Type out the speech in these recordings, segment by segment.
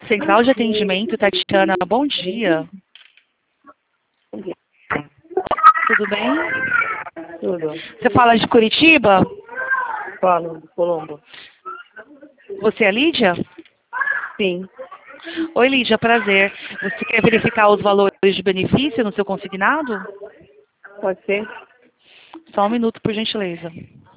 Central de Atendimento, Tatiana, bom dia. Tudo bem? Tudo. Você fala de Curitiba? Falo, Colombo. Você é Lídia? Sim. Oi, Lídia, prazer. Você quer verificar os valores de benefício no seu consignado? Pode ser? Só um minuto, por gentileza.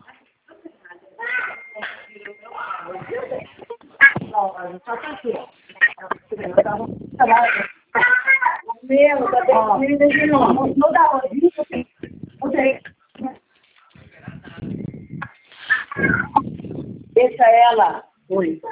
Deixa ela. Oi.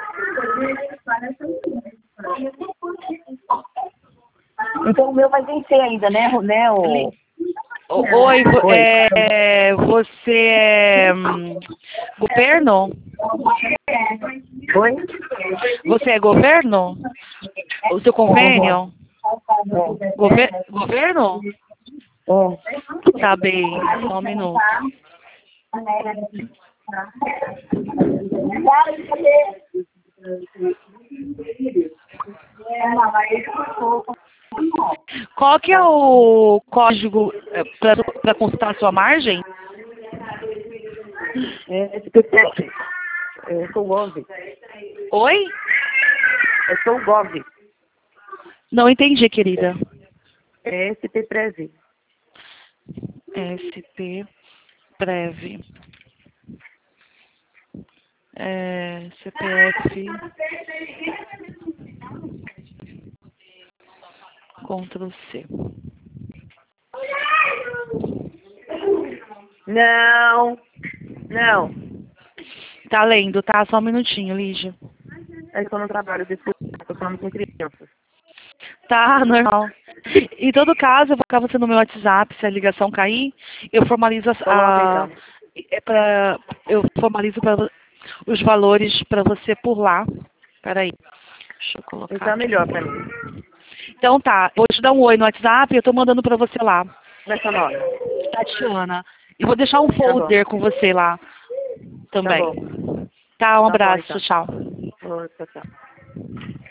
Então o meu vai vencer ainda, né? Oi, Oi. você é governo? Oi? Você é governo? O seu convênio? Governo? Tá bem, só um minuto. Qual que é o código para consultar a sua margem? SPPF. Eu sou o Gov. Oi? Eu sou o Gov. Não entendi, querida. É SP Prev. SP Prev. CPF. Ctrl C. Não. Não. Tá lendo, tá? Só um minutinho, Lígia. Eu estou no trabalho desse eu falando com crianças. Tá, normal. Em todo caso, eu vou colocar você no meu WhatsApp, se a ligação cair, eu formalizo Coloca então. eu formalizo os valores para você por lá. Peraí. Deixa eu colocar Então é aqui. melhor pra mim. Então tá, vou te dar um oi no WhatsApp, eu tô mandando para você lá. Nessa hora. Tatiana. E vou deixar um Tá bom. folder com você lá Tá também. bom. Tá, um Tá bom, abraço, então. tchau. Oi, tchau, tchau.